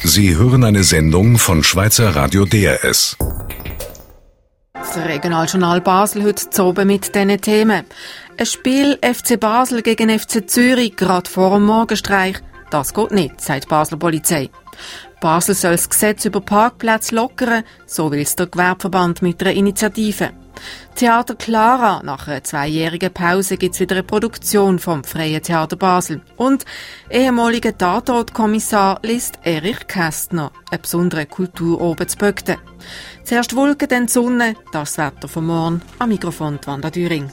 Sie hören eine Sendung von Schweizer Radio DRS. Das Regionaljournal Basel heute zu oben mit diesen Themen. Ein Spiel FC Basel gegen FC Zürich, gerade vor dem Morgenstreich. Das geht nicht, sagt die Basler Polizei. Basel soll das Gesetz über Parkplätze lockern, so will es der Gewerbeverband mit einer Initiative. Theater Clara, nach einer 2-jährigen Pause gibt es wieder eine Produktion vom Freien Theater Basel. Und ehemaliger Tatortkommissar liest Erich Kästner, eine besondere Kultur oben zu Bögden. Zuerst Wolken, dann die Sonne, das Wetter von morgen. Am Mikrofon Wanda Düring.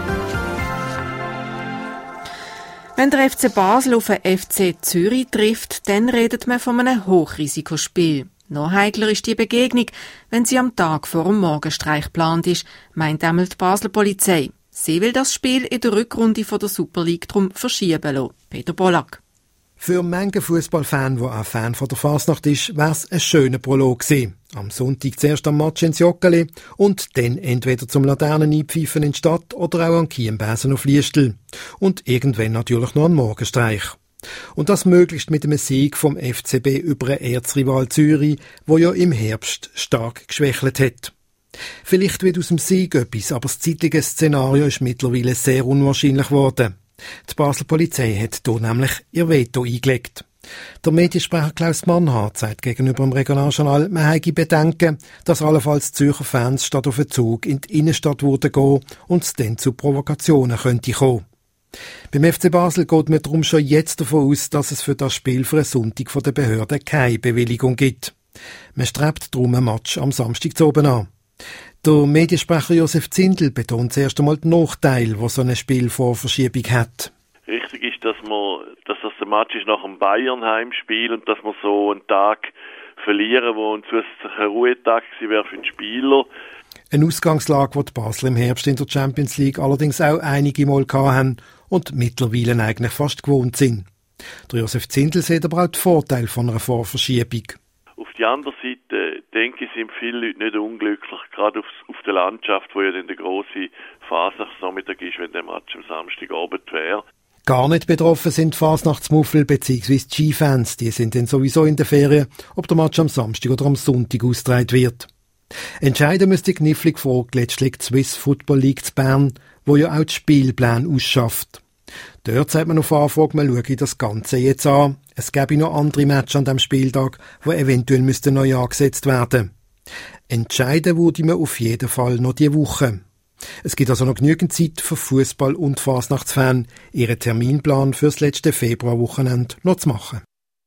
Wenn der FC Basel auf den FC Zürich trifft, dann redet man von einem Hochrisikospiel. Noch heikler ist die Begegnung, wenn sie am Tag vor dem Morgenstreich geplant ist, meint einmal die Basler Polizei. Sie will das Spiel in der Rückrunde von der Super League drum verschieben lassen. Peter Bollack. Für manchen Fußballfan, der auch Fan von der Fasnacht ist, wär's ein schöner Prolog gewesen. Am Sonntag zuerst am Match ins Joggeli und dann entweder zum Laternen-Einpfeifen in die Stadt oder auch an Chiembesen auf Liestel. Und irgendwann natürlich noch ein Morgenstreich. Und das möglichst mit einem Sieg vom FCB über den Erzrival Zürich, wo ja im Herbst stark geschwächelt hat. Vielleicht wird aus dem Sieg etwas, aber das zeitliche Szenario ist mittlerweile sehr unwahrscheinlich geworden. Die Basler Polizei hat hier nämlich ihr Veto eingelegt. Der Mediensprecher Klaus Mannhardt sagt gegenüber dem Regionaljournal, man habe Bedenken, dass allenfalls Zürcher Fans statt auf einen Zug in die Innenstadt würden gehen und es dann zu Provokationen könnte kommen. Beim FC Basel geht man darum schon jetzt davon aus, dass es für das Spiel für einen Sonntag von der Behörde keine Bewilligung gibt. Man strebt darum ein Match am Samstag oben an. Der Mediensprecher Josef Zindel betont zuerst einmal den Nachteil, den so ein Spiel vor Verschiebung hat. Richtig ist, dass das der Match ist nach dem Bayern-Heimspiel und dass wir so einen Tag verlieren, wo ein zusätzlicher Ruhetag wäre für den Spieler. Eine Ausgangslage, die die Basel im Herbst in der Champions League allerdings auch einige Mal hatten und mittlerweile eigentlich fast gewohnt sind. Der Josef Zindel sieht aber auch den Vorteil von einer Vorverschiebung. Auf die andere Seite, denke ich, sind viele Leute nicht unglücklich, gerade auf der Landschaft, wo ja dann der grosse Fasnachtsnachmittag ist, wenn der Match am Samstagabend wäre. Gar nicht betroffen sind die Fasnachtsmuffel bzw. die Skifans. Die sind dann sowieso in der Ferien, ob der Match am Samstag oder am Sonntag ausgetragen wird. Entscheiden müsste die knifflige Frage letztlich die Swiss Football League zu Bern, wo ja auch die Spielpläne ausschafft. Dort sagt man auf Anfrage, man schaue das Ganze jetzt an. Es gäbe noch andere Matches an diesem Spieltag, die eventuell neu angesetzt werden. Entscheiden würde man auf jeden Fall noch diese Woche. Es gibt also noch genügend Zeit für Fußball- und Fasnachtsfans, ihren Terminplan für das letzte Februarwochenende noch zu machen.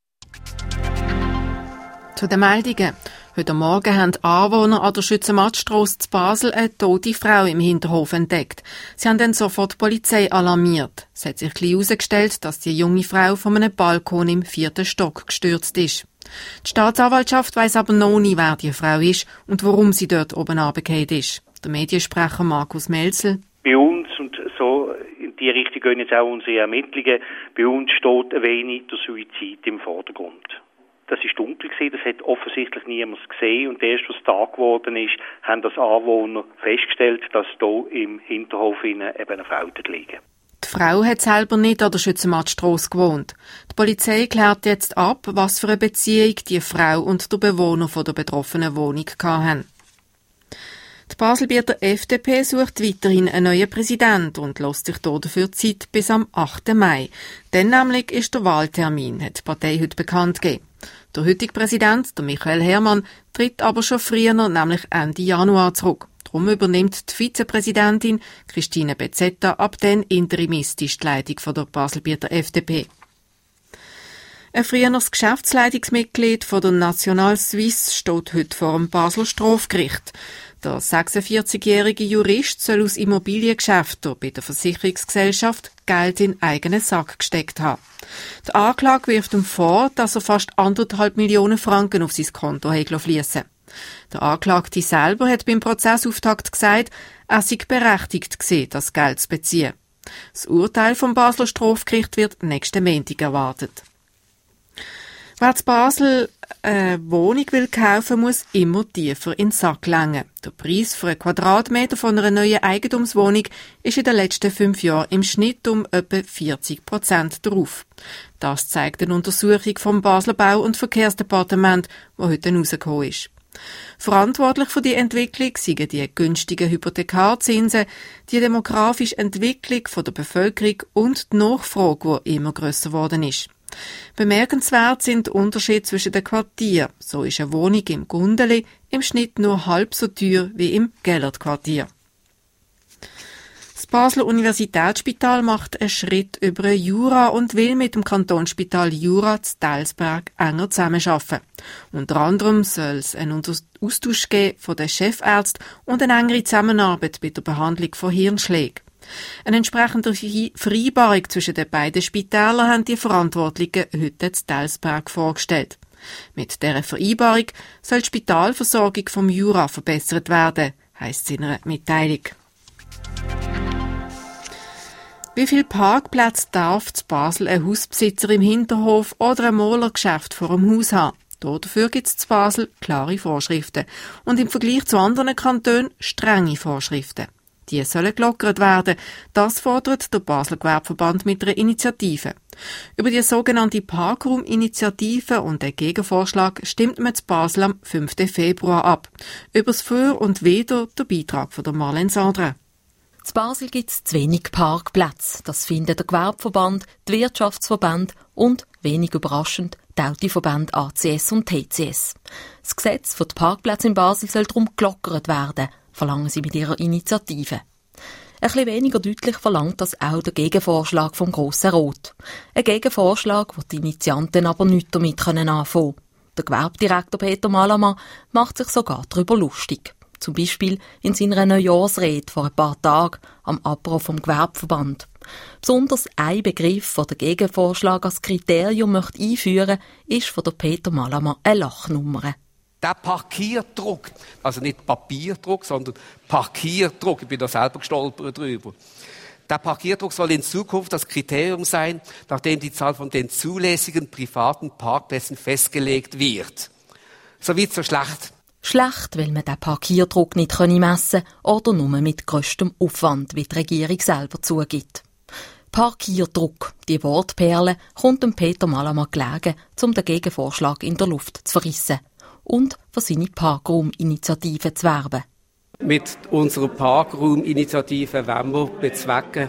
Zu den Meldungen. Heute Morgen haben die Anwohner an der Schützenmattstrasse zu Basel eine tote Frau im Hinterhof entdeckt. Sie haben dann sofort die Polizei alarmiert. Es hat sich herausgestellt, dass die junge Frau von einem Balkon im 4. Stock gestürzt ist. Die Staatsanwaltschaft weiss aber noch nicht, wer die Frau ist und warum sie dort oben runtergefallen ist. Der Mediensprecher Markus Melzel. Bei uns, und so in die Richtung gehen jetzt auch unsere Ermittlungen, bei uns steht ein wenig der Suizid im Vordergrund. Das ist dunkel gewesen, das hat offensichtlich niemand gesehen und erst, was Tag geworden ist, haben das Anwohner festgestellt, dass hier im Hinterhof eben eine Frau liegt. Die Frau hat selber nicht an der Schützenmattstrasse gewohnt. Die Polizei klärt jetzt ab, was für eine Beziehung die Frau und der Bewohner von der betroffenen Wohnung hatten. Die Baselbieter FDP sucht weiterhin einen neuen Präsidenten und lässt sich dafür Zeit bis am 8. Mai. Dann nämlich ist der Wahltermin, hat die Partei heute bekannt gegeben. Der heutige Präsident, der Michael Hermann, tritt aber schon früher, nämlich Ende Januar zurück. Darum übernimmt die Vizepräsidentin Christine Bezzetta ab dann interimistisch die Leitung von der Baselbieter FDP. Ein früheres Geschäftsleitungsmitglied von der National Suisse steht heute vor dem Basler Strafgericht. Der 46-jährige Jurist soll aus Immobiliengeschäften bei der Versicherungsgesellschaft Geld in eigenen Sack gesteckt haben. Der Anklage wirft ihm vor, dass er fast 1,5 Millionen Franken auf sein Konto fliessen. Der Anklagte selber hat beim Prozessauftakt gesagt, er sei berechtigt gewesen, das Geld zu beziehen. Das Urteil vom Basler Strafgericht wird nächsten Montag erwartet. Wer in Basel eine Wohnung will kaufen, muss immer tiefer in den Sack langen. Der Preis für einen Quadratmeter von einer neuen Eigentumswohnung ist in den letzten 5 Jahren im Schnitt um etwa 40% drauf. Das zeigt eine Untersuchung vom Basler Bau- und Verkehrsdepartement, die heute herausgekommen ist. Verantwortlich für die Entwicklung sind die günstigen Hypothekarzinsen, die demografische Entwicklung der Bevölkerung und die Nachfrage, die immer grösser geworden ist. Bemerkenswert sind die Unterschiede zwischen den Quartieren. So ist eine Wohnung im Gundeli im Schnitt nur halb so teuer wie im Gellert-Quartier. Das Basler Universitätsspital macht einen Schritt über den Jura und will mit dem Kantonsspital Jura zu Delsberg enger zusammenarbeiten. Unter anderem soll es einen Austausch geben von den Chefärzten und eine engere Zusammenarbeit bei der Behandlung von Hirnschlägen. Eine entsprechende Vereinbarung zwischen den beiden Spitälern haben die Verantwortlichen heute in Delsberg vorgestellt. Mit dieser Vereinbarung soll die Spitalversorgung vom Jura verbessert werden, heisst es in einer Mitteilung. Wie viele Parkplätze darf zu Basel ein Hausbesitzer im Hinterhof oder ein Malergeschäft vor dem Haus haben? Dafür gibt es zu Basel klare Vorschriften und im Vergleich zu anderen Kantonen strenge Vorschriften. Die sollen gelockert werden. Das fordert der Basler Gewerbeverband mit einer Initiative. Über die sogenannte Parkraum-Initiative und den Gegenvorschlag stimmt man zu Basel am 5. Februar ab. Über das Für und Wider der Beitrag von der Marlene Sandra. In Basel gibt es zu wenig Parkplätze. Das finden der Gewerbeverband, die Wirtschaftsverbände und, wenig überraschend, die Autoverbände ACS und TCS. Das Gesetz für die Parkplätze in Basel soll darum gelockert werden, verlangen sie mit ihrer Initiative. Ein bisschen weniger deutlich verlangt das auch der Gegenvorschlag vom Grossen Rot. Ein Gegenvorschlag, wo die Initianten aber nichts damit anfangen können. Der Gewerbedirektor Peter Malamann macht sich sogar darüber lustig. Zum Beispiel in seiner Neujahrsrede vor ein paar Tagen am Apro vom Gewerbeverband. Besonders ein Begriff, der den Gegenvorschlag als Kriterium einführen möchte, ist von der Peter Malamann eine Lachnummer. Der Parkierdruck, also nicht Papierdruck, sondern Parkierdruck, ich bin da selber gestolpert drüber. Der Parkierdruck soll in Zukunft das Kriterium sein, nachdem die Zahl von den zulässigen privaten Parkplätzen festgelegt wird. So weit, so schlecht. Schlecht, weil man den Parkierdruck nicht messen kann oder nur mit grösstem Aufwand, wie die Regierung selber zugibt. Parkierdruck, die Wortperle, kommt dem Peter Malamann gelegen, um den Gegenvorschlag in der Luft zu verrissen und für seine Parkraum-Initiative zu werben. Mit unserer Parkraum-Initiative wollen wir bezwecken,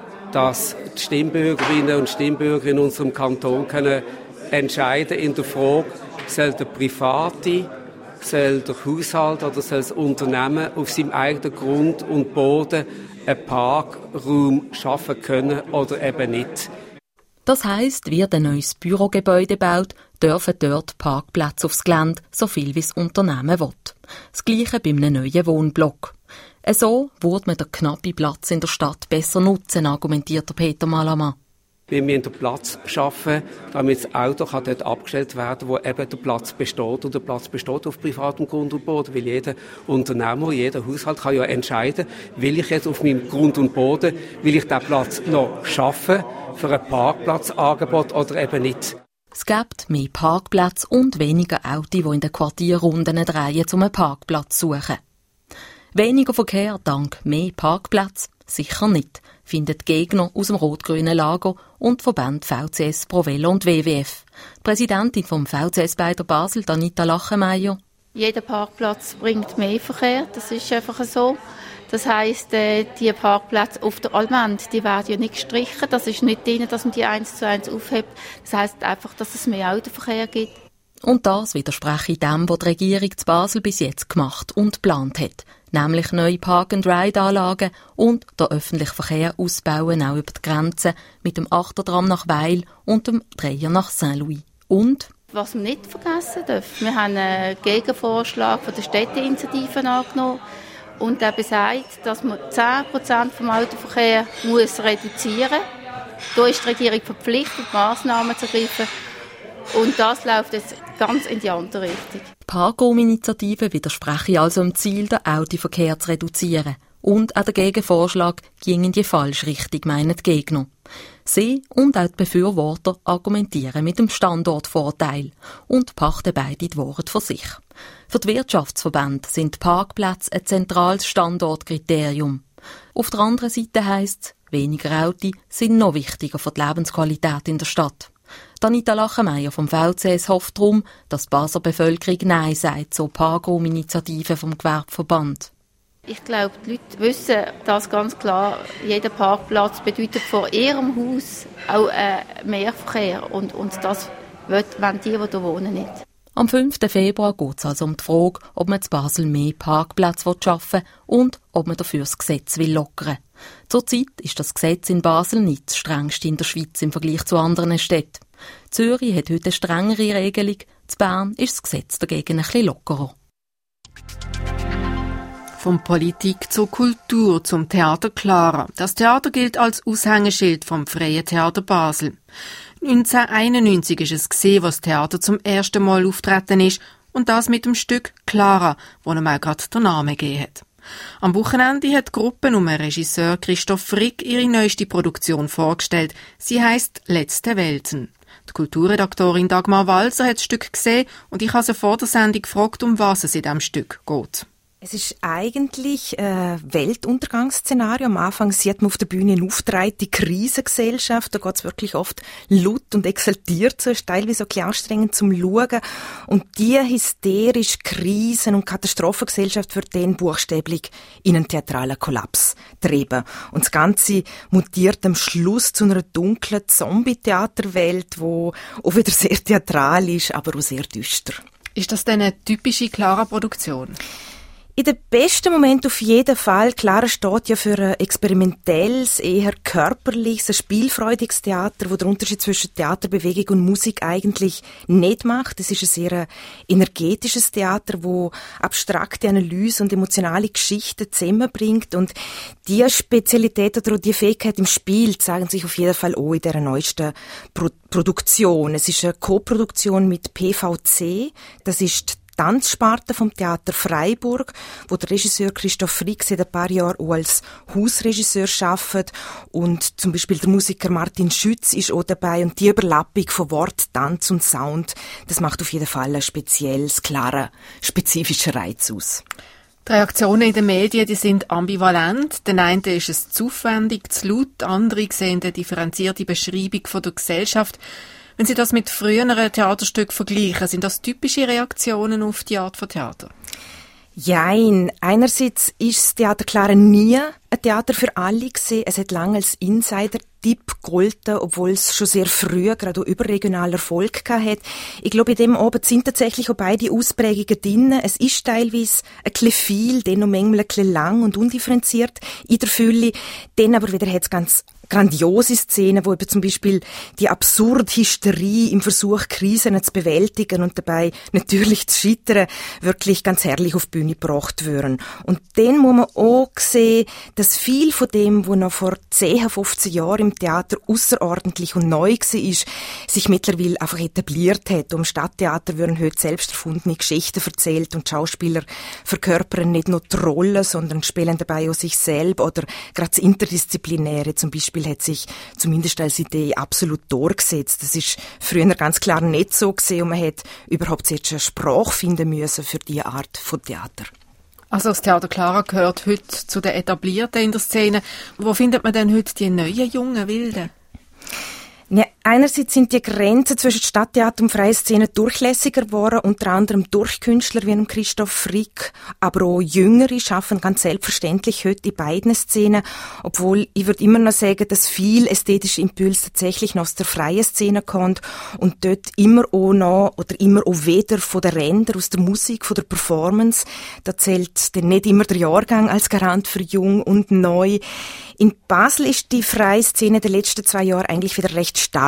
dass die Stimmbürgerinnen und Stimmbürger in unserem Kanton können entscheiden in der Frage, soll der Private, soll der Haushalt oder soll das Unternehmen auf seinem eigenen Grund und Boden einen Parkraum schaffen können oder eben nicht. Das heisst, wird ein neues Bürogebäude gebaut, dürfen dort Parkplätze aufs Gelände, so viel wie das Unternehmen will. Das Gleiche bei einem neuen Wohnblock. So würde man den knappen Platz in der Stadt besser nutzen, argumentiert Peter Malamann. Wir müssen den Platz schaffen, damit das Auto dort abgestellt werden kann, wo eben der Platz besteht. Und der Platz besteht auf privatem Grund und Boden. Weil jeder Unternehmer, jeder Haushalt kann ja entscheiden, will ich jetzt auf meinem Grund und Boden, will ich den Platz noch schaffen für ein Parkplatzangebot oder eben nicht. Es gibt mehr Parkplätze und weniger Autos, die in den Quartierrunden drehen, um einen Parkplatz zu suchen. Weniger Verkehr dank mehr Parkplätze? Sicher nicht, finden Gegner aus dem rot-grünen Lager und Verbände VCS, ProVelo und WWF. Die Präsidentin vom VCS Beider Basel, Anita Lachenmeier. Jeder Parkplatz bringt mehr Verkehr, das ist einfach so. Das heisst, die Parkplätze auf der Allmende, die werden ja nicht gestrichen. Das ist nicht drin, dass man die 1:1 aufhebt. Das heisst einfach, dass es mehr Autoverkehr gibt. Und das widerspreche dem, was die Regierung zu Basel bis jetzt gemacht und geplant hat. Nämlich neue Park-and-Ride-Anlagen und den öffentlichen Verkehr ausbauen, auch über die Grenze, mit dem Achtertram nach Weil und dem Dreier nach Saint-Louis. Und was wir nicht vergessen dürfen, wir haben einen Gegenvorschlag von der Städteinitiative angenommen und der besagt, dass man 10% vom Autoverkehr muss reduzieren muss. Da ist die Regierung verpflichtet, Massnahmen zu ergreifen. Und das läuft jetzt ganz in die andere Richtung. Die Parkraum-Initiative widerspreche also dem Ziel, den Autoverkehr zu reduzieren Und auch der Gegenvorschlag ging in die falsche Richtung, meinen die Gegner. Sie und auch die Befürworter argumentieren mit dem Standortvorteil und pachten beide die Worte für sich. Für die Wirtschaftsverbände sind Parkplätze ein zentrales Standortkriterium. Auf der anderen Seite heisst es, weniger Autos sind noch wichtiger für die Lebensqualität in der Stadt. Anita Lachenmeier vom VCS hofft darum, dass die Basler Bevölkerung Nein sagt zur Parkrauminitiative vom Gewerbeverband. Ich glaube, die Leute wissen das ganz klar. Jeder Parkplatz bedeutet vor ihrem Haus auch mehr Verkehr. Und das wollen die hier wohnen, nicht. Am 5. Februar geht es also um die Frage, ob man in Basel mehr Parkplätze schaffen will und ob man dafür das Gesetz lockern will. Zurzeit ist das Gesetz in Basel nicht das strengste in der Schweiz im Vergleich zu anderen Städten. Zürich hat heute eine strengere Regelung, in Bern ist das Gesetz dagegen ein bisschen lockerer. Von Politik zur Kultur, zum Theater Clara. Das Theater gilt als Aushängeschild vom Freien Theater Basel. 1991 ist es gesehen, was das Theater zum ersten Mal auftreten ist, und das mit dem Stück Clara, wo ihm auch gerade den Namen gegeben hat. Am Wochenende hat die Gruppe um den Regisseur Christoph Frick ihre neueste Produktion vorgestellt. Sie heisst «Letzte Welten». Die Kulturredaktorin Dagmar Walser hat das Stück gesehen und ich habe sie vor der Sendung gefragt, um was es in diesem Stück geht. Es ist eigentlich ein Weltuntergangsszenario. Am Anfang sieht man auf der Bühne eine aufgetretene Krisengesellschaft. Da geht es wirklich oft laut und exaltiert. So ist teilweise auch ein bisschen anstrengend zum Schauen. Und diese hysterische Krisen- und Katastrophengesellschaft wird dann buchstäblich in einen theatralen Kollaps treiben. Und das Ganze mutiert am Schluss zu einer dunklen Zombie-Theaterwelt, die auch wieder sehr theatral ist, aber auch sehr düster. Ist das denn eine typische Clara-Produktion? In den besten Momenten auf jeden Fall. Clara steht ja für ein experimentelles, eher körperliches, ein spielfreudiges Theater, wo der Unterschied zwischen Theaterbewegung und Musik eigentlich nicht macht. Es ist ein sehr energetisches Theater, wo abstrakte Analyse und emotionale Geschichten zusammenbringt. Und diese Spezialität oder die Fähigkeit im Spiel zeigen sich auf jeden Fall auch in dieser neuesten Produktion. Es ist eine Co-Produktion mit PVC. Das ist die Tanzsparte vom Theater Freiburg, wo der Regisseur Christoph Frick seit ein paar Jahren auch als Hausregisseur arbeitet. Und zum Beispiel der Musiker Martin Schütz ist auch dabei. Und die Überlappung von Wort, Tanz und Sound, das macht auf jeden Fall ein spezielles, klarer, spezifischer Reiz aus. Die Reaktionen in den Medien, die sind ambivalent. Den einen ist es zu aufwendig, zu laut, andere sehen eine differenzierte Beschreibung von der Gesellschaft. Wenn Sie das mit früheren Theaterstücken vergleichen, sind das typische Reaktionen auf die Art von Theater? Jein. Einerseits ist das Theater Clara nie ein Theater für alle gewesen. Es hat lange als Insider-Tipp gegolten, obwohl es schon sehr früh gerade auch überregional Erfolg gehabt hat. Ich glaube, in dem Abend sind tatsächlich auch beide Ausprägungen drin. Es ist teilweise ein bisschen viel, dann noch manchmal ein bisschen lang und undifferenziert in der Fülle. Dann aber wieder hat es ganz grandiose Szenen, wo eben zum Beispiel die absurde Hysterie im Versuch, Krisen zu bewältigen und dabei natürlich zu scheitern, wirklich ganz herrlich auf die Bühne gebracht werden. Und dann muss man auch sehen, dass viel von dem, was noch vor 10, 15 Jahren im Theater außerordentlich und neu war, sich mittlerweile einfach etabliert hat. Im Stadttheater werden heute selbst erfundene Geschichten erzählt und Schauspieler verkörpern nicht nur die Rolle, sondern spielen dabei auch sich selbst oder gerade das Interdisziplinäre zum Beispiel hat sich zumindest als Idee absolut durchgesetzt. Das ist früher ganz klar nicht so gewesen und man hat überhaupt jetzt eine Sprache finden müssen für diese Art von Theater. Also das Theater Clara gehört heute zu den Etablierten in der Szene. Wo findet man denn heute die neuen, jungen Wilden? Ja, einerseits sind die Grenzen zwischen Stadttheater und freie Szene durchlässiger geworden, unter anderem durch Künstler wie Christoph Frick, aber auch Jüngere schaffen ganz selbstverständlich heute in beiden Szenen, obwohl ich würde immer noch sagen, dass viel ästhetische Impuls tatsächlich noch aus der freien Szene kommt und dort immer auch noch oder immer auch weder von den Rändern, aus der Musik, von der Performance. Da zählt dann nicht immer der Jahrgang als Garant für jung und neu. In Basel ist die freie Szene der letzten 2 Jahre eigentlich wieder recht stark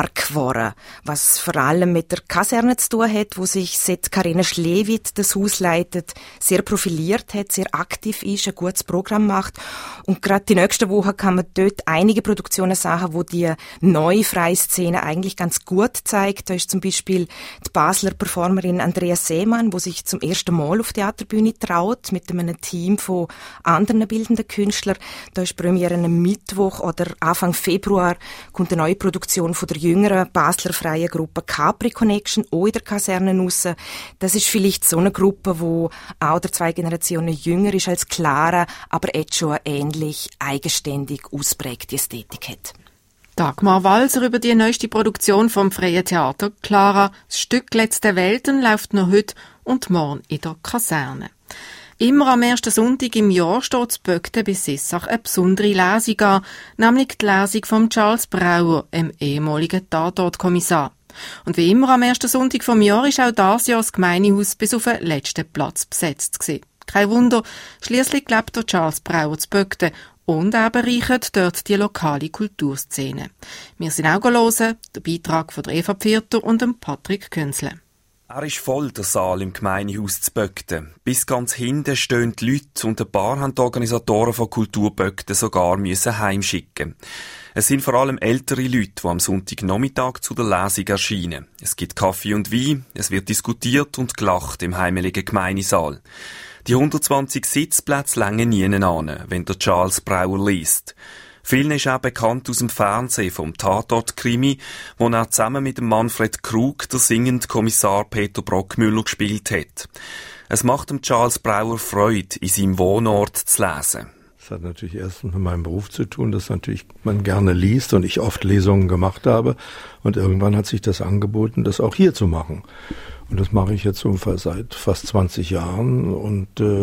stark geworden, was vor allem mit der Kaserne zu tun hat, wo sich seit Carina Schlewitt das Haus leitet, sehr profiliert hat, sehr aktiv ist, ein gutes Programm macht. Und gerade die nächste Woche kann man dort einige Produktionen sagen, wo die neue freie Szene eigentlich ganz gut zeigt. Da ist zum Beispiel die Basler Performerin Andrea Seemann, wo sich zum ersten Mal auf Theaterbühne traut, mit einem Team von anderen bildenden Künstlern. Da ist Premiere am Mittwoch oder Anfang Februar kommt eine neue Produktion von der jüngeren Basler freien Gruppe Capri Connection, auch in der Kaserne raus. Das ist vielleicht so eine Gruppe, wo auch der 2 Generationen jünger ist als Clara, aber jetzt schon eine ähnlich eigenständig ausprägte Ästhetik hat. Dagmar Walser über die neueste Produktion vom Freien Theater Clara. Das Stück «Letzte Welten» läuft noch heute und morgen in der Kaserne. Immer am ersten Sonntag im Jahr steht in Bögten bei Sissach eine besondere Lesung an, nämlich die Lesung von Charles Brauer, dem ehemaligen Tatortkommissar. Und wie immer am ersten Sonntag vom Jahr ist auch dieses Jahr das Gemeindehaus bis auf den letzten Platz besetzt gewesen. Kein Wunder, schliesslich lebt der Charles Brauer zu Bögten und er bereichert dort die lokale Kulturszene. Wir sind auch hören, der Beitrag von Eva Pfirter und Patrick Künzle. Er ist voll, der Saal im Gemeindehaus zu Bögten. Bis ganz hinten stehen die Leute und ein paar haben die Organisatoren von Kultur Bögten sogar müssen heimschicken. Es sind vor allem ältere Leute, die am Sonntagnachmittag zu der Lesung erscheinen. Es gibt Kaffee und Wein, es wird diskutiert und gelacht im heimeligen Gemeindesaal. Die 120 Sitzplätze längen nienen an, wenn der Charles Brauer liest. Vielen ist auch bekannt aus dem Fernsehen vom Tatort-Krimi, wo er zusammen mit dem Manfred Krug der singende Kommissar Peter Brockmüller gespielt hat. Es macht dem Charles Brauer Freude, in seinem Wohnort zu lesen. Das hat natürlich erstens mit meinem Beruf zu tun, dass natürlich man gerne liest und ich oft Lesungen gemacht habe. Und irgendwann hat sich das angeboten, das auch hier zu machen. Und das mache ich jetzt ungefähr seit fast 20 Jahren. Und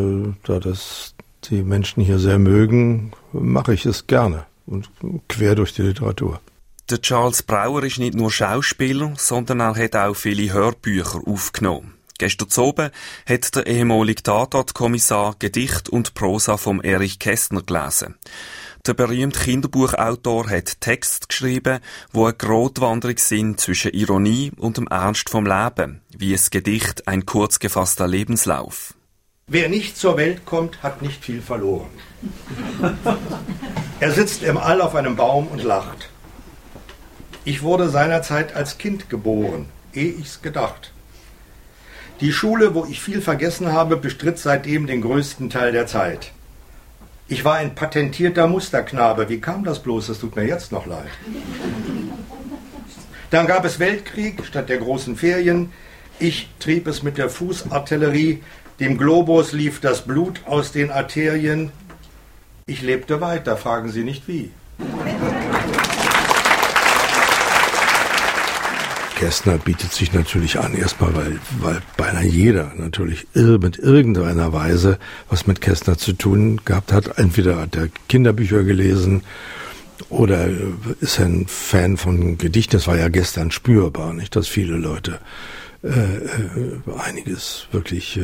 da das die Menschen hier sehr mögen, mache ich es gerne und quer durch die Literatur. Der Charles Brauer ist nicht nur Schauspieler, sondern er hat auch viele Hörbücher aufgenommen. Gestern oben hat der ehemalige Tatortkommissar Gedicht und Prosa vom Erich Kästner gelesen. Der berühmte Kinderbuchautor hat Texte geschrieben, wo eine Gratwanderung sind zwischen Ironie und dem Ernst vom Leben, wie das Gedicht Ein kurz gefasster Lebenslauf. Wer nicht zur Welt kommt, hat nicht viel verloren. Er sitzt im All auf einem Baum und lacht. Ich wurde seinerzeit als Kind geboren, ehe ich's gedacht. Die Schule, wo ich viel vergessen habe, bestritt seitdem den größten Teil der Zeit. Ich war ein patentierter Musterknabe. Wie kam das bloß? Das tut mir jetzt noch leid. Dann gab es Weltkrieg statt der großen Ferien. Ich trieb es mit der Fußartillerie. Dem Globus lief das Blut aus den Arterien. Ich lebte weiter, fragen Sie nicht wie. Kästner bietet sich natürlich an, erstmal, weil beinahe jeder natürlich mit irgendeiner Weise was mit Kästner zu tun gehabt hat. Entweder hat er Kinderbücher gelesen oder ist ein Fan von Gedichten. Das war ja gestern spürbar, nicht, dass viele Leute einiges wirklich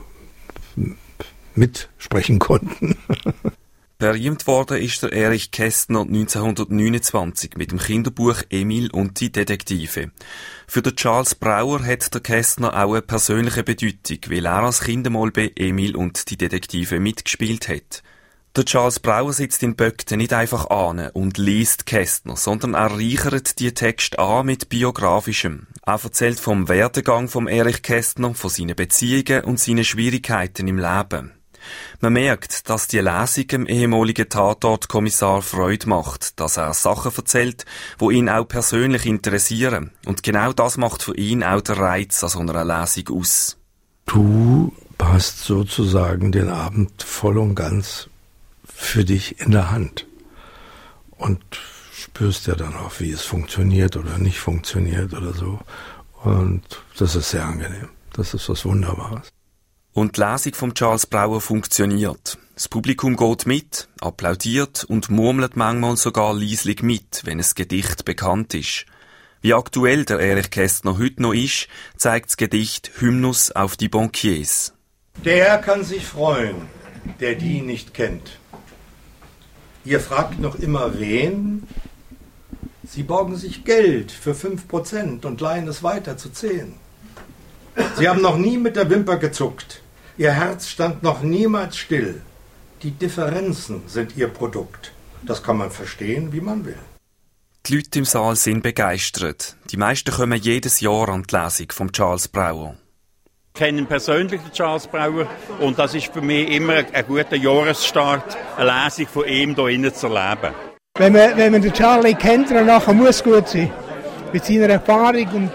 mitsprechen konnten. Berühmt worden ist der Erich Kästner 1929 mit dem Kinderbuch Emil und die Detektive. Für den Charles Brauer hat der Kästner auch eine persönliche Bedeutung, weil er als Kind mal bei Emil und die Detektive mitgespielt hat. Der Charles Brauer sitzt in Bögten nicht einfach an und liest Kästner, sondern er reichert die Texte an mit Biografischem. Er erzählt vom Werdegang vom Erich Kästner, von seinen Beziehungen und seinen Schwierigkeiten im Leben. Man merkt, dass die Lesung dem ehemaligen Tatortkommissar Freude macht, dass er Sachen erzählt, die ihn auch persönlich interessieren. Und genau das macht für ihn auch der Reiz an so einer Lesung aus. Du hast sozusagen den Abend voll und ganz für dich in der Hand und spürst ja dann auch, wie es funktioniert oder nicht funktioniert oder so. Und das ist sehr angenehm. Das ist was Wunderbares. Und die Lesung von Charles Brauer funktioniert. Das Publikum geht mit, applaudiert und murmelt manchmal sogar leislich mit, wenn ein Gedicht bekannt ist. Wie aktuell der Erich Kästner heute noch ist, zeigt das Gedicht Hymnus auf die Bankiers. Der kann sich freuen, der die nicht kennt. Ihr fragt noch immer wen? Sie borgen sich Geld für 5% und leihen es weiter zu 10. Sie haben noch nie mit der Wimper gezuckt. Ihr Herz stand noch niemals still. Die Differenzen sind ihr Produkt. Das kann man verstehen, wie man will. Die Leute im Saal sind begeistert. Die meisten kommen jedes Jahr an die Lesung von Charles Brauer. Ich kenne persönlich den Charles Brauer und das ist für mich immer ein guter Jahresstart, eine Lesung von ihm hier innen zu erleben. Wenn man den Charlie kennt, dann nachher muss gut sein. Mit seiner Erfahrung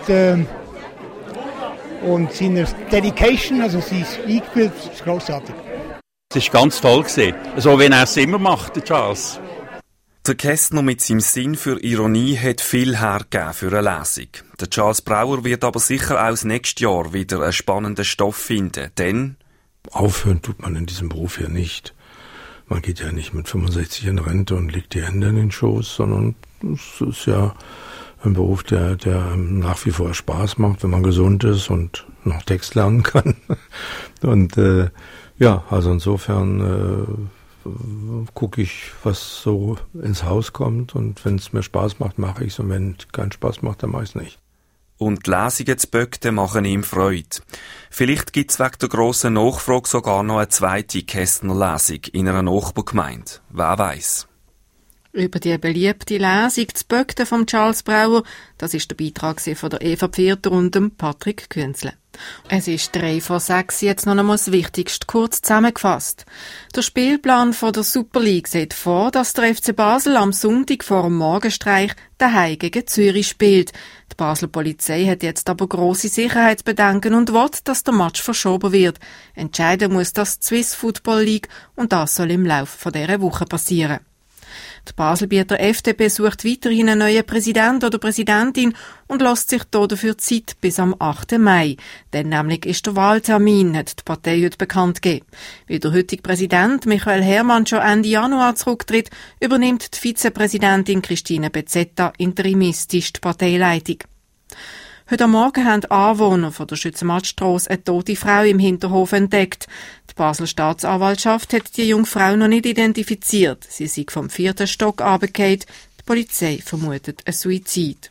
und seiner Dedication, also sein Eingefühl, ist grossartig. Es war ganz toll, so wie er es immer macht, der Charles. Der Kästner mit seinem Sinn für Ironie hat viel hergegeben für eine Lesung. Der Charles Brauer wird aber sicher auch das nächste Jahr wieder einen spannenden Stoff finden, denn... Aufhören tut man in diesem Beruf ja nicht. Man geht ja nicht mit 65 in Rente und legt die Hände in den Schoß, sondern es ist ja ein Beruf, der nach wie vor Spaß macht, wenn man gesund ist und noch Text lernen kann. Und also insofern gucke ich, was so ins Haus kommt, und wenn es mir Spaß macht, mache ich es, und wenn es keinen Spaß macht, dann mache ich es nicht. Und die Lesungen zu Böckten machen ihm Freude. Vielleicht gibt es wegen der grossen Nachfrage sogar noch eine zweite Kästner-Lesung in einer Nachbargemeinde. Wer weiss. Über die beliebte Lesung zu Böckten von Charles Brauer, das ist der Beitrag von der Eva Pfirter und dem Patrick Künzle. Es ist 5:03, jetzt noch einmal das Wichtigste kurz zusammengefasst. Der Spielplan von der Super League sieht vor, dass der FC Basel am Sonntag vor dem Morgenstreich daheim gegen Zürich spielt. Die Basler Polizei hat jetzt aber grosse Sicherheitsbedenken und will, dass der Match verschoben wird. Entscheiden muss das die Swiss Football League, und das soll im Laufe dieser Woche passieren. Die Baselbieter FDP sucht weiterhin einen neuen Präsident oder Präsidentin und lässt sich dafür Zeit bis am 8. Mai. Denn nämlich ist der Wahltermin, hat die Partei heute bekannt gegeben. Weil der heutige Präsident Michael Herrmann schon Ende Januar zurücktritt, übernimmt die Vizepräsidentin Christine Bezzetta interimistisch die Parteileitung. Heute Morgen haben Anwohner von der Schützenmattstrasse eine tote Frau im Hinterhof entdeckt. Die Basler Staatsanwaltschaft hat die junge Frau noch nicht identifiziert. Sie sei vom 4. Stock runtergefallen. Die Polizei vermutet ein Suizid.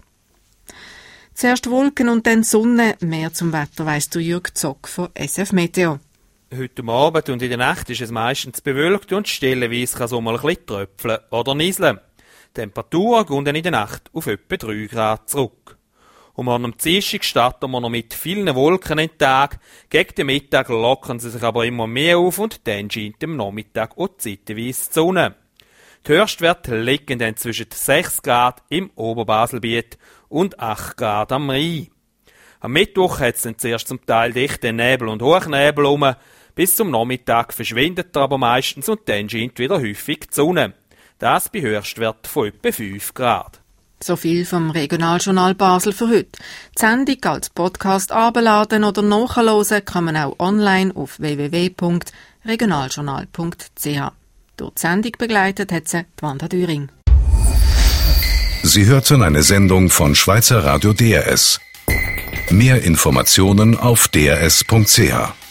Zuerst Wolken und dann Sonne. Mehr zum Wetter weiss der Jürg Zock von SF Meteo. Heute Abend und in der Nacht ist es meistens bewölkt und stellenweise kann es auch mal ein bisschen tröpfeln oder nieseln. Die Temperatur geht dann in der Nacht auf etwa 3 Grad zurück. Und am Dienstag starten wir noch mit vielen Wolken in den Tag. Gegen den Mittag lockern sie sich aber immer mehr auf und dann scheint am Nachmittag auch zeitweise die Sonne. Die Höchstwerte liegen dann zwischen 6 Grad im Oberbaselbiet und 8 Grad am Rhein. Am Mittwoch hat es dann zuerst zum Teil dichten Nebel und Hochnebel rum. Bis zum Nachmittag verschwindet er aber meistens und dann scheint wieder häufig die Sonne. Das bei Höchstwert von etwa 5 Grad. So viel vom Regionaljournal Basel für heute. Die Sendung als Podcast abladen oder nachhören kann man auch online auf www.regionaljournal.ch. Durch die Sendung begleitet hat sie Wanda Düring. Sie hörten eine Sendung von Schweizer Radio DRS. Mehr Informationen auf drs.ch.